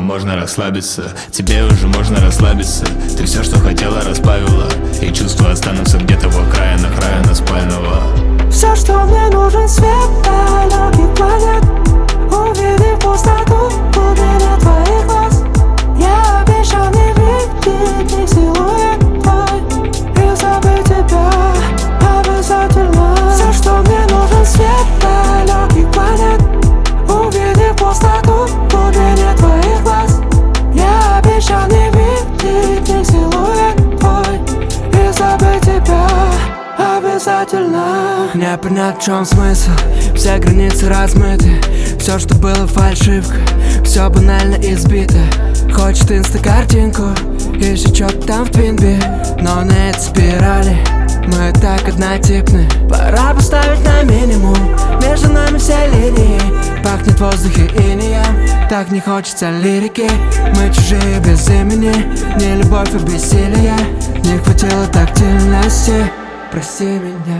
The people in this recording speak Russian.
можно расслабиться, тебе уже можно расслабиться. Ты все, что хотела, расплавила, и чувства останутся где-то в окраинах района спального. Все, что мне нужен, свет далеких планет. Увидев пустоту в глубине твоих глаз, я обещал не видеть их силуэт твой и забыть тебя обязательно. Все, что мне нужен, свет далеких планет. Увидев пустоту в глубине твоих глаз, я обещал не видеть их силуэт твой и забыть тебя обязательно. Не понять, в чем смысл, все границы размыты. Все, что было фальшивка, все банально избито. Хочет инста-картинку, ищет что-то там в твинбе, но на этой спирали мы так однотипны. Пора поставить на минимум, между нами все линии. Пахнет в воздухе инеем, так не хочется лирики. Мы чужие без имени, не любовь, а бессилие. Не хватило тактильности, прости меня.